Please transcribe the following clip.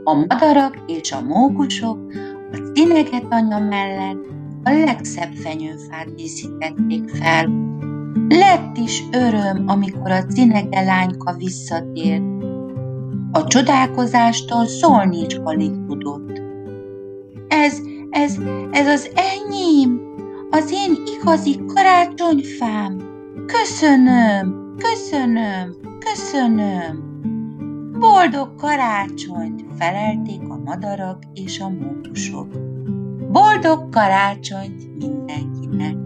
A madarak és a mókusok a Cinegetanya mellett a legszebb fenyőfát díszítették fel. Lett is öröm, amikor a Cinege lányka visszatért. A csodálkozástól szólni is alig tudott. Ez az enyém, az én igazi karácsonyfám. Köszönöm. Boldog karácsonyt, felelték a madarak és a mókusok. Boldog karácsonyt mindenkinek!